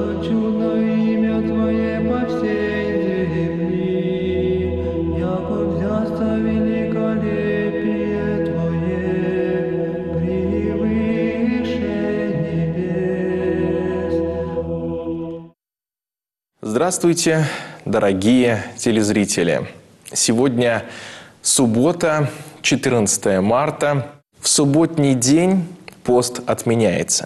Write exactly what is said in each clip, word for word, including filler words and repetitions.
что чудно имя Твое по всей земли, яко взяться великолепие Твое превыше небес. Здравствуйте, дорогие телезрители! Сегодня суббота, четырнадцатое марта. В субботний день пост отменяется,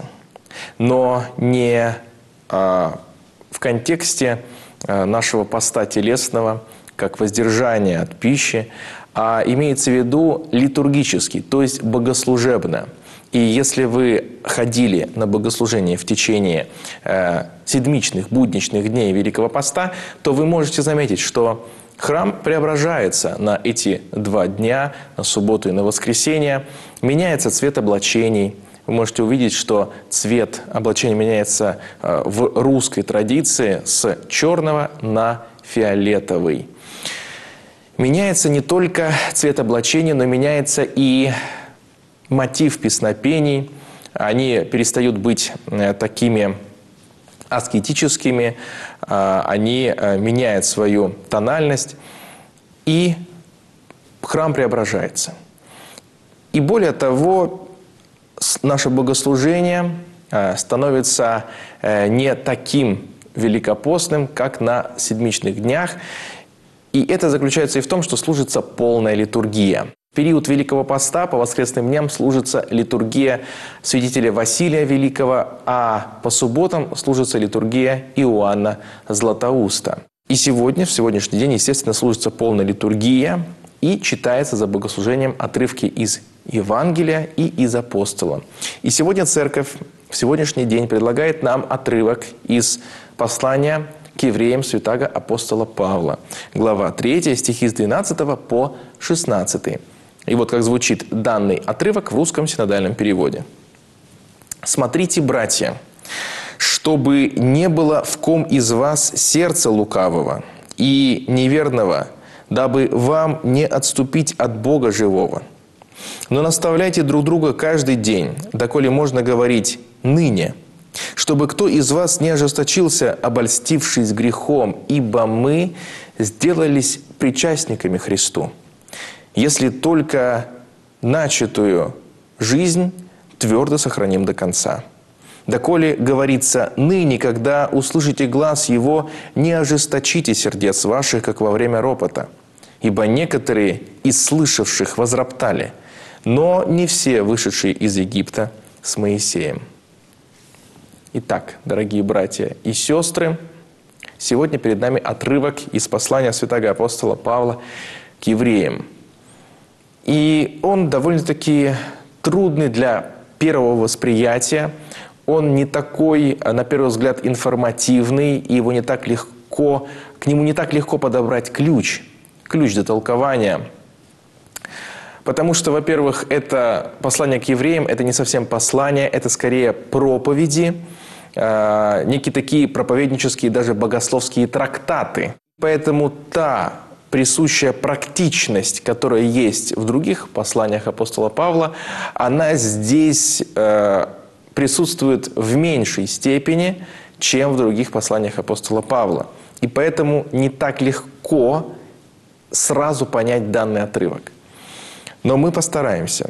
но не а, в контексте а, нашего поста телесного, как воздержание от пищи, а имеется в виду литургический, то есть богослужебно. И если вы ходили на богослужение в течение э, седмичных, будничных дней Великого Поста, то вы можете заметить, что храм преображается на эти два дня, на субботу и на воскресенье. Меняется цвет облачений. Вы можете увидеть, что цвет облачения меняется э, в русской традиции с черного на фиолетовый. Меняется не только цвет облачения, но меняется и мотив песнопений. Они перестают быть э, такими аскетическими, э, они э, меняют свою тональность, и храм преображается. И более того, наше богослужение э, становится э, не таким великопостным, как на седмичных днях. И это заключается и в том, что служится полная литургия. В период Великого Поста по воскресным дням служится литургия святителя Василия Великого, а по субботам служится литургия Иоанна Златоуста. И сегодня, в сегодняшний день, естественно, служится полная литургия и читается за богослужением отрывки из Евангелия и из Апостола. И сегодня Церковь в сегодняшний день предлагает нам отрывок из послания к евреям святаго апостола Павла. Глава третья, стихи с двенадцатого по шестнадцатый. И вот как звучит данный отрывок в русском синодальном переводе. «Смотрите, братья, чтобы не было в ком из вас сердца лукавого и неверного, дабы вам не отступить от Бога живого. Но наставляйте друг друга каждый день, доколе можно говорить «ныне», чтобы кто из вас не ожесточился, обольстившись грехом, ибо мы сделались причастниками Христу, если только начатую жизнь твердо сохраним до конца. Доколе говорится ныне, когда услышите глас Его, не ожесточите сердец ваших, как во время ропота. Ибо некоторые из слышавших возроптали, но не все вышедшие из Египта с Моисеем». Итак, дорогие братья и сестры, сегодня перед нами отрывок из послания святаго апостола Павла к евреям. И он довольно-таки трудный для первого восприятия. Он не такой, на первый взгляд, информативный, и его не так легко, к нему не так легко подобрать ключ, ключ для толкования. Потому что, во-первых, это послание к евреям, это не совсем послание, это скорее проповеди, э, некие такие проповеднические, даже богословские трактаты. Поэтому та присущая практичность, которая есть в других посланиях апостола Павла, она здесь э, присутствует в меньшей степени, чем в других посланиях апостола Павла. И поэтому не так легко сразу понять данный отрывок. Но мы постараемся.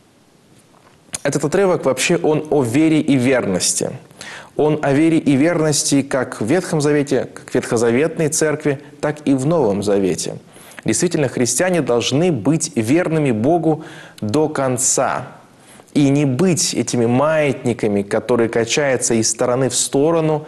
Этот отрывок вообще он о вере и верности. Он о вере и верности как в Ветхом Завете, как в Ветхозаветной Церкви, так и в Новом Завете. Действительно, христиане должны быть верными Богу до конца. И не быть этими маятниками, которые качаются из стороны в сторону.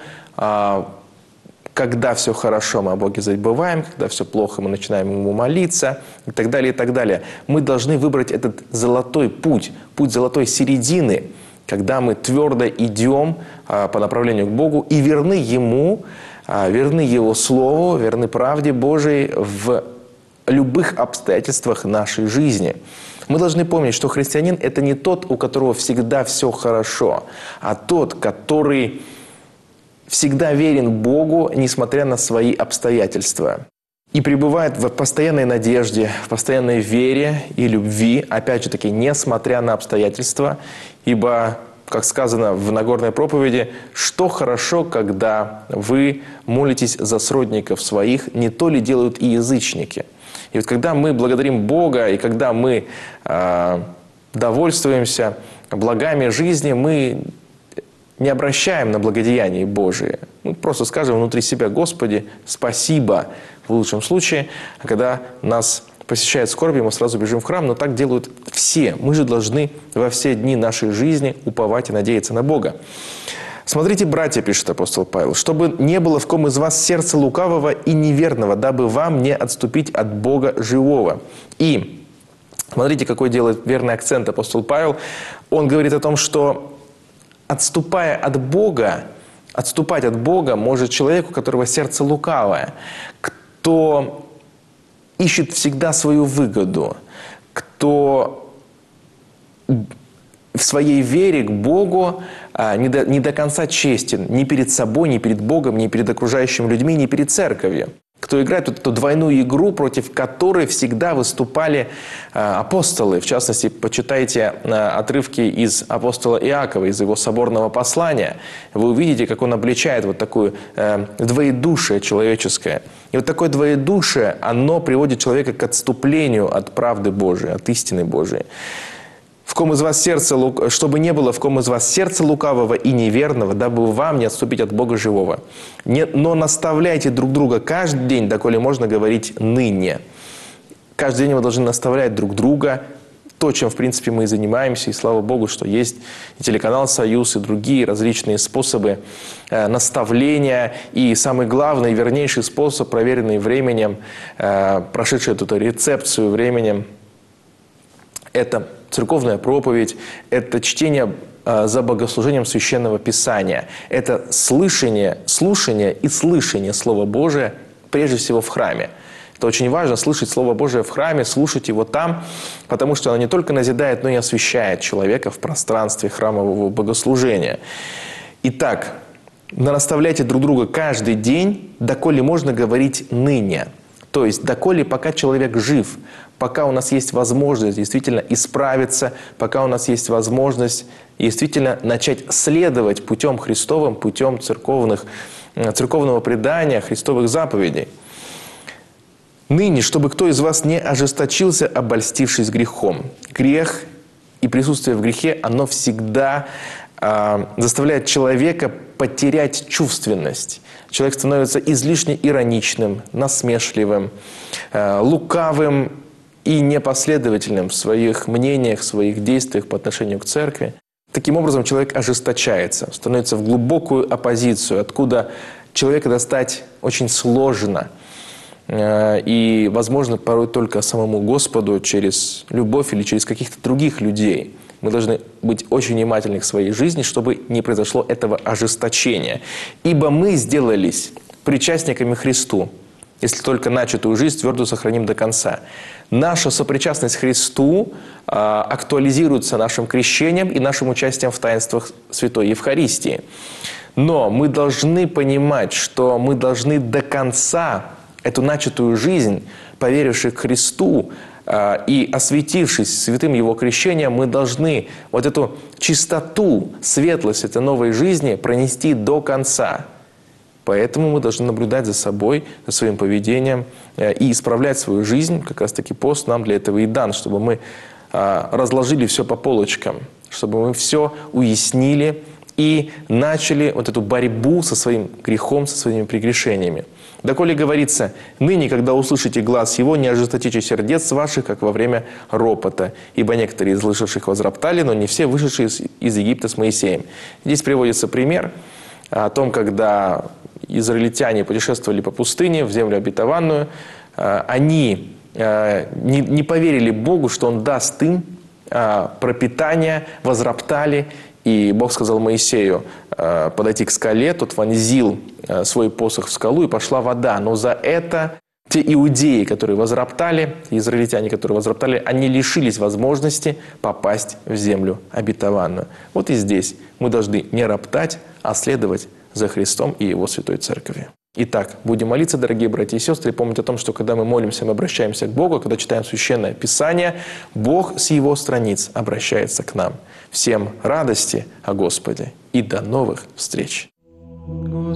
Когда все хорошо, мы о Боге забываем, когда все плохо, мы начинаем Ему молиться, и так далее, и так далее. Мы должны выбрать этот золотой путь, путь золотой середины, когда мы твердо идем а, по направлению к Богу и верны Ему, а, верны Его Слову, верны правде Божией в любых обстоятельствах нашей жизни. Мы должны помнить, что христианин – это не тот, у которого всегда все хорошо, а тот, который всегда верен Богу, несмотря на свои обстоятельства. И пребывает в постоянной надежде, в постоянной вере и любви, опять же таки, несмотря на обстоятельства, ибо как сказано в Нагорной проповеди, что хорошо, когда вы молитесь за сродников своих, не то ли делают и язычники. И вот когда мы благодарим Бога, и когда мы э, довольствуемся благами жизни, мы не обращаем на благодеяние Божие. Мы просто скажем внутри себя: Господи, спасибо, в лучшем случае. А когда нас посещает скорби, мы сразу бежим в храм, но так делают все. Мы же должны во все дни нашей жизни уповать и надеяться на Бога. «Смотрите, братья, — пишет апостол Павел, — чтобы не было в ком из вас сердца лукавого и неверного, дабы вам не отступить от Бога живого». И смотрите, какой делает верный акцент апостол Павел. Он говорит о том, что отступая от Бога, отступать от Бога может человек, у которого сердце лукавое, кто ищет всегда свою выгоду, кто в своей вере к Богу а, не, до, не до конца честен ни перед собой, ни перед Богом, ни перед окружающими людьми, ни перед церковью. Кто играет вот эту двойную игру, против которой всегда выступали а, апостолы. В частности, почитайте а, отрывки из апостола Иакова, из его соборного послания. Вы увидите, как он обличает вот такое а, двоедушие человеческое. И вот такое двоедушие, оно приводит человека к отступлению от правды Божией, от истины Божией. В ком из вас сердце, чтобы не было в ком из вас сердца лукавого и неверного, дабы вам не отступить от Бога живого. Не, но наставляйте друг друга каждый день, доколе можно говорить ныне. Каждый день мы должны наставлять друг друга, то, чем, в принципе, мы и занимаемся. И слава Богу, что есть и телеканал «Союз», и другие различные способы э, наставления. И самый главный, вернейший способ, проверенный временем, э, прошедший эту рецепцию временем, это церковная проповедь, это чтение э, за богослужением Священного Писания. Это слышание, слушание и слышание Слова Божия, прежде всего в храме. Это очень важно, слышать Слово Божие в храме, слушать его там, потому что оно не только назидает, но и освящает человека в пространстве храмового богослужения. Итак, наставляйте друг друга каждый день, доколе можно говорить ныне. То есть, доколе пока человек жив, пока у нас есть возможность действительно исправиться, пока у нас есть возможность действительно начать следовать путем Христовым, путем церковных, церковного предания, Христовых заповедей. Ныне, чтобы кто из вас не ожесточился, обольстившись грехом. Грех и присутствие в грехе, оно всегда э, заставляет человека потерять чувственность. Человек становится излишне ироничным, насмешливым, э, лукавым и непоследовательным в своих мнениях, в своих действиях по отношению к церкви. Таким образом, человек ожесточается, становится в глубокую оппозицию, откуда человека достать очень сложно. И, возможно, порой только самому Господу через любовь или через каких-то других людей. Мы должны быть очень внимательны к своей жизни, чтобы не произошло этого ожесточения. Ибо мы сделались причастниками Христу, если только начатую жизнь твердо сохраним до конца. Наша сопричастность Христу а, актуализируется нашим крещением и нашим участием в таинствах Святой Евхаристии. Но мы должны понимать, что мы должны до конца эту начатую жизнь, поверивших Христу э, и осветившись святым Его крещением, мы должны вот эту чистоту, светлость этой новой жизни пронести до конца. Поэтому мы должны наблюдать за собой, за своим поведением э, и исправлять свою жизнь. Как раз-таки пост нам для этого и дан, чтобы мы э, разложили все по полочкам, чтобы мы все уяснили и начали вот эту борьбу со своим грехом, со своими прегрешениями. Доколе говорится: «Ныне, когда услышите глас его, не ожесточите сердец ваших, как во время ропота. Ибо некоторые из слышавших возроптали, но не все, вышедшие из, из Египта с Моисеем». Здесь приводится пример о том, когда израильтяне путешествовали по пустыне в землю обетованную. Они не, не поверили Богу, что Он даст им пропитание, возроптали. И Бог сказал Моисею подойти к скале, тот вонзил свой посох в скалу, и пошла вода. Но за это те иудеи, которые возроптали, израильтяне, которые возроптали, они лишились возможности попасть в землю обетованную. Вот и здесь мы должны не роптать, а следовать за Христом и Его Святой Церковью. Итак, будем молиться, дорогие братья и сестры, и помнить о том, что когда мы молимся, мы обращаемся к Богу, когда читаем Священное Писание, Бог с Его страниц обращается к нам. Всем радости о Господе и до новых встреч! Господи,